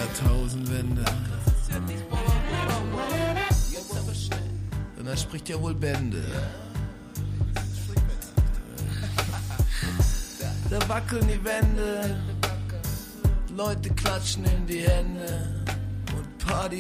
Jahrtausendwende. Und er spricht ja wohl Bände. Da wackeln die Wände, Leute klatschen in die Hände und Party